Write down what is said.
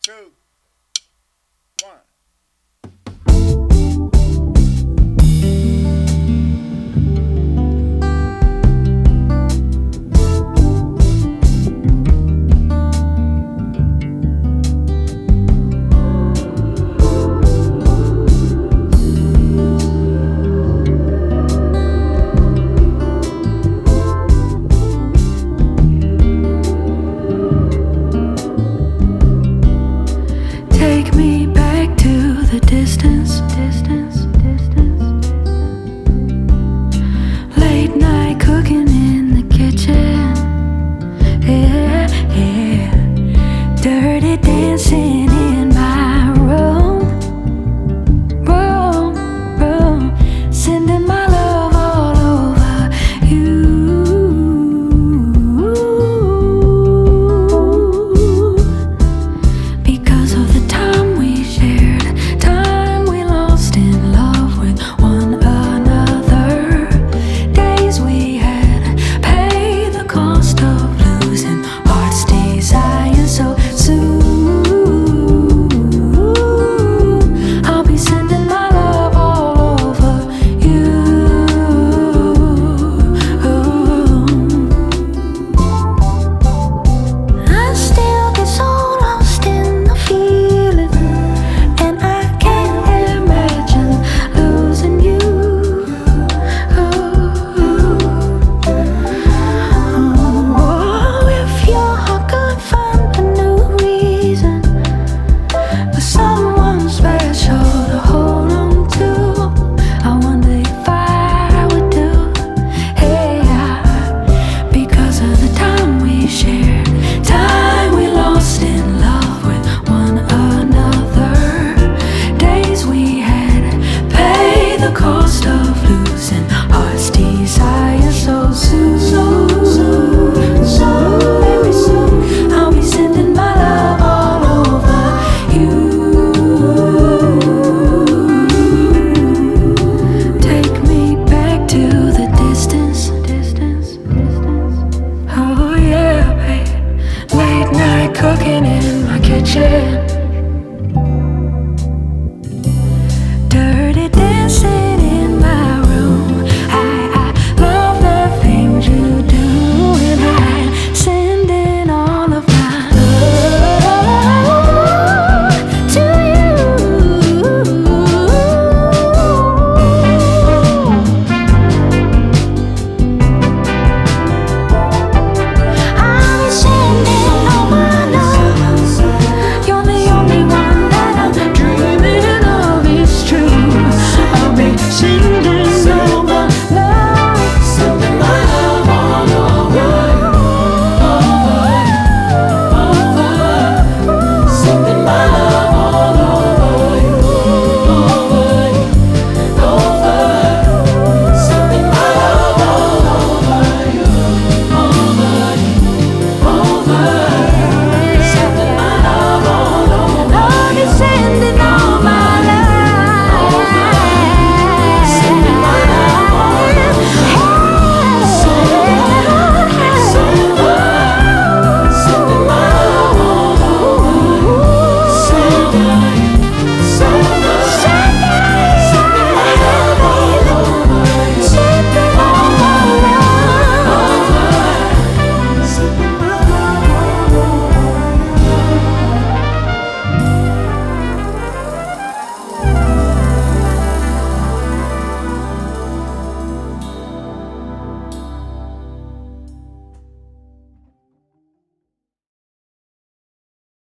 two, one. Take me back to the distance. Late night cooking in the kitchen. Yeah, yeah. Dirty dancing in my room. Sending my love all over you. Because of the time we shared, time we lost in love with one another. Days we had paid the cost of losing hearts, desire so soon. I'll be sending my love all over you. I still get so lost in the feeling, and I can't imagine losing you. Oh, if your heart could find a new reason for someone special to hold on to, I wonder if I would do. Hey, because of the time we shared, time we lost in love with one another. Days we had paid the cost of losing hearts, desire so soon. Very soon, I'll be sending my love all over you. Take me back to the distance. Oh yeah, babe. Late night cooking in my kitchen.